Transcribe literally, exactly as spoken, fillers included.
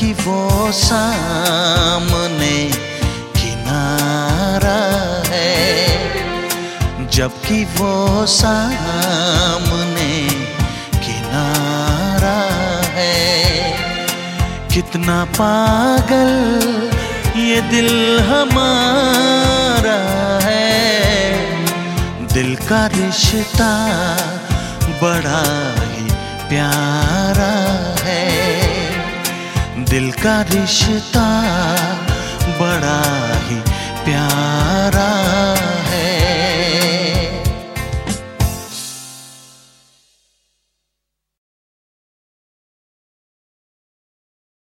जबकि वो सामने किनारा है, जबकि वो सामने किनारा है। कितना पागल ये दिल हमारा है, दिल का रिश्ता बड़ा ही प्यारा है, दिल का रिश्ता बड़ा ही प्यारा